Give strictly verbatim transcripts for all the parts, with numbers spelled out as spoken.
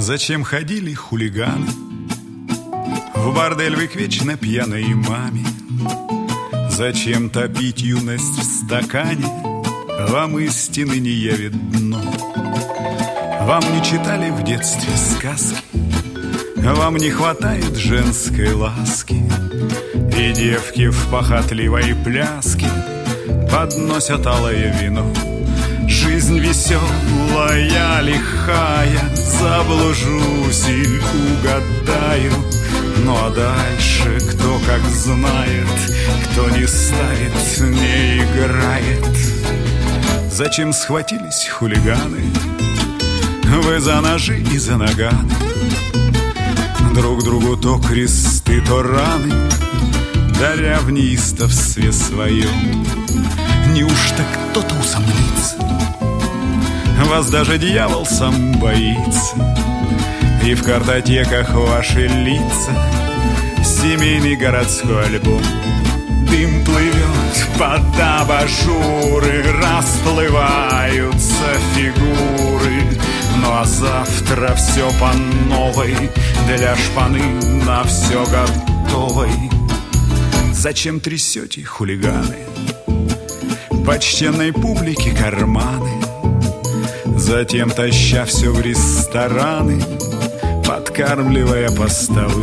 Зачем ходили хулиганы в бордель вы к вечно пьяной маме? Зачем топить юность в стакане? Вам истины не явит дно. Вам не читали в детстве сказки, вам не хватает женской ласки, и девки в похотливой пляске подносят алое вино. Жизнь веселая, лихая, заблужусь и угадаю. Ну а дальше кто как знает, кто не ставит, не играет. Зачем схватились хулиганы вы за ножи и за наганы? Друг другу то кресты, то раны, даря в неистовстве своем. Неужто кто-то усомнится? Вас даже дьявол сам боится, и в картотеках ваши лица семейный городской альбом. Дым плывет под абажуры, расплываются фигуры. Ну а завтра все по новой, для шпаны на все готовой. Зачем трясете, хулиганы, почтенной публике карманы? Затем таща все в рестораны, подкармливая постовых.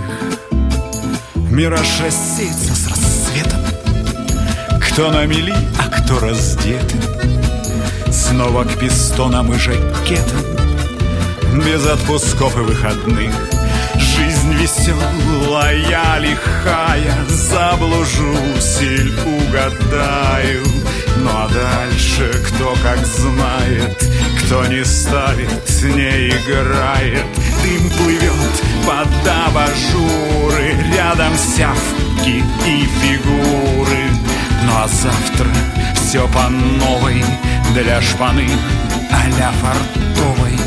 Мираж рассеется с рассветом, кто на мели, а кто раздеты. Снова к пистонам и жакетам, без отпусков и выходных. Жизнь веселая, лихая, заблужусь или угадаю. Ну а дальше кто как знает, кто не ставит, не играет. Дым плывет под абажуры, рядом сявки и фигуры. Ну а завтра все по новой, для шпаны а-ля фартовой.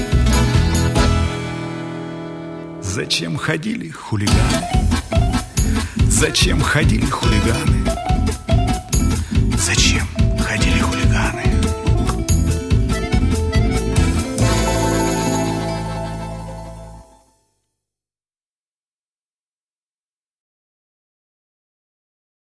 Зачем ходили хулиганы? Зачем ходили хулиганы